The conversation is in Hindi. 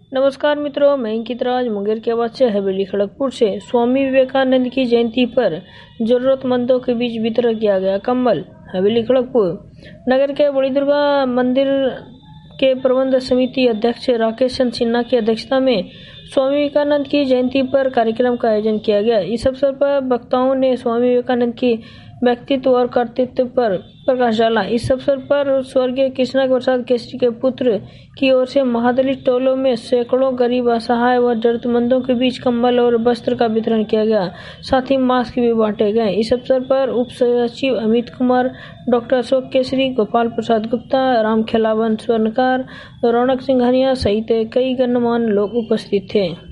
नमस्कार मित्रों, मैं अंकित राज मुंगेर के आवाज से हवेली खड़गपुर से। स्वामी विवेकानंद की जयंती पर जरूरतमंदों के बीच वितरण किया गया कंबल। हवेली खड़गपुर नगर के बड़ी दुर्गा मंदिर के प्रबंध समिति अध्यक्ष राकेश चंद्र सिन्हा की अध्यक्षता में स्वामी विवेकानंद की जयंती पर कार्यक्रम का आयोजन किया गया। इस अवसर पर वक्ताओं ने स्वामी विवेकानंद की व्यक्तित्व और कर्तृत्व पर प्रकाश डाला। इस अवसर पर स्वर्गीय कृष्णा प्रसाद केसरी के पुत्र की ओर से महादलित टोलों में सैकड़ों गरीब, असहाय व जरूरतमंदों के बीच कंबल और वस्त्र का वितरण किया गया। साथ ही मास्क भी बांटे गए। इस अवसर पर उप सचिव अमित कुमार, डॉक्टर अशोक केसरी, गोपाल प्रसाद गुप्ता, राम खेलावन स्वर्णकार, रौनक सिंघानिया सहित कई गणमान्य लोग उपस्थित थे।